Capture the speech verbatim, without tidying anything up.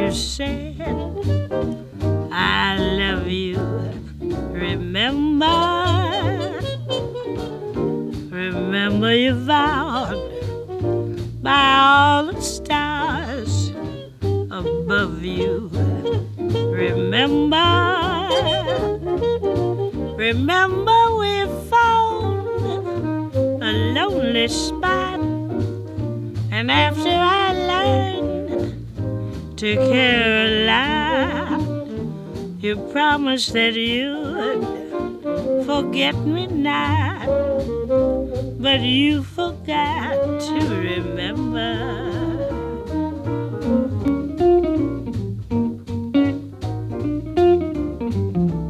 you said I love you. Remember, remember you vowed by all the stars above you. Remember, remember we found a lonely spot, and after I learned to care a lot, you promised that you'd forget me not, but you forgot to remember.